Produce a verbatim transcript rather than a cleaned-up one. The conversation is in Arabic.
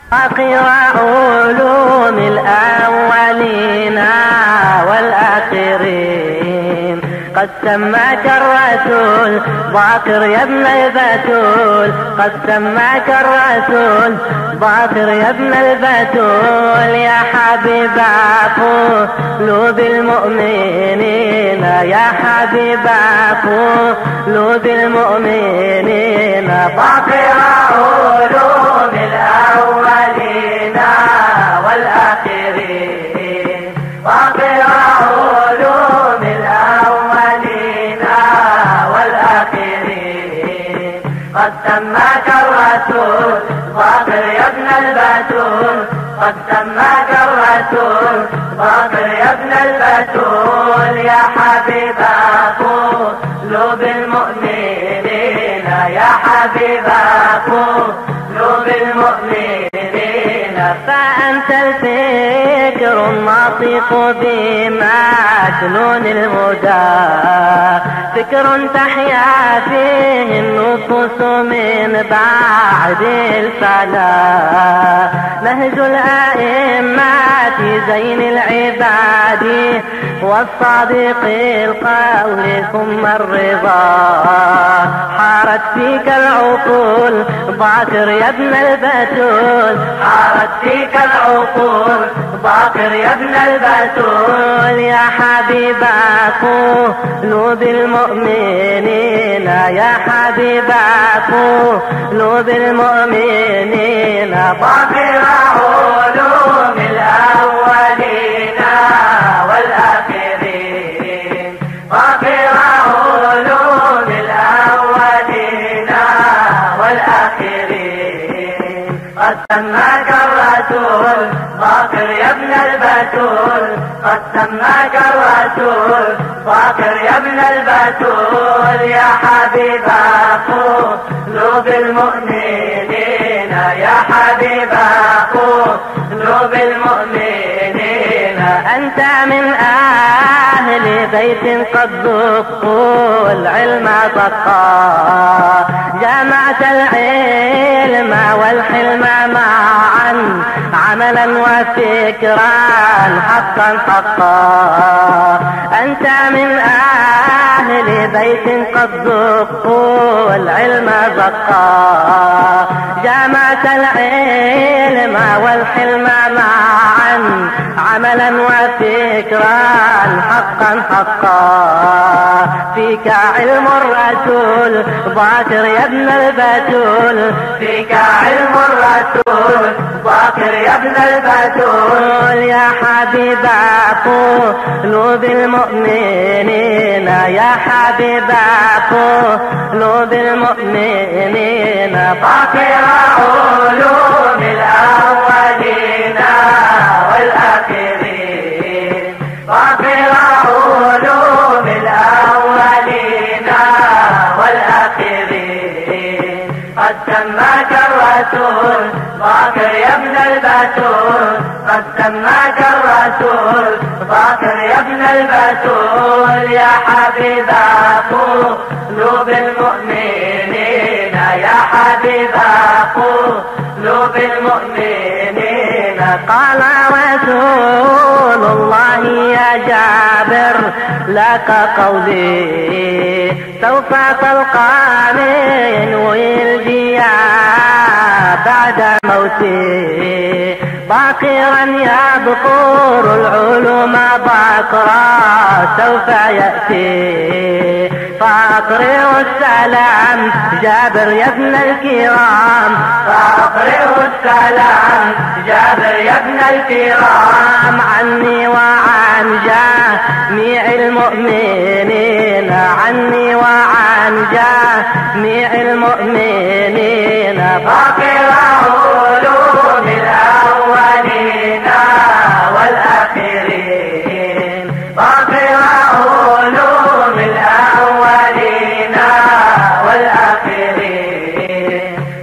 آخر علوم الأولين والآخرين قد سماك الرسول باقر يا ابن البتول، قد سماك الرسول باقر يا ابن البتول، يا حبيب قلوب المؤمنين، يا حبيب قلوب المؤمنين. باقر علوم الأولين والآخرين، باقر علوم الأولين والآخرين قد سماك الرسول باقر يا ابن البتول، قد سماك الرسول باقر يا ابن البتول، يا حبيب قلوب المؤمنين، يا حبيب قلوب المؤمنين. فأنت الفكر الناطق بمكنون الهدى، فكر تحيا فيه النفوس من بعد الفناء، نهج الأئمة زين العباد والصادق القول ثم الرضا، حارت فيك العقول باقر يا ابن البتول، حارت فيك العقول باقر يا ابن البتول، يا حبيب قلوب المؤمنين، يا حبيب قلوب المؤمنين. باقر علوم الأولين والآخرين، باقر علوم الأولين والآخرين قد سماك الرسول باقر يا ابن البتول، قد سماك الرسول باقر يا ابن البتول، يا حبيب قلوب المؤمنين، يا حبيب قلوب المؤمنين. أنت من أهل بيت قد ذقوا العلم ضقا، جمعت العلم والحلم معا عملا وفكرا حقا حقا. أنت من أهل بيت قد ذقوا العلم ضقا، جمعت العلم والحلم معا عملا وفكرا حقا حقا. فيك علم الرسول باقر يا ابن البتول، فيك علم الرسول باقر يا ابن البتول، يا حبيب قلوب المؤمنين، يا حبيب قلوب المؤمنين. باقر علوم الأولين والآخرين، باقر علوم الأولين والآخرين قد سماك الرسول باقر يا ابن البتول، قد سماك الرسول باقر يا ابن البتول، يا حبيب قلوب المؤمنين، يا حبيب قلوب المؤمنين. قال رسول الله يا جابر لك قولي، سوف تلقاني ويلجيا بعد موتي، باقرا يبقر العلوم باقرا سوف يأتي، فأقرئ السلام جابر يا ابن الكرام، فأقرئ السلام جابر يا ابن الكرام، عني وعن جميع المؤمنين، عني وعن جميع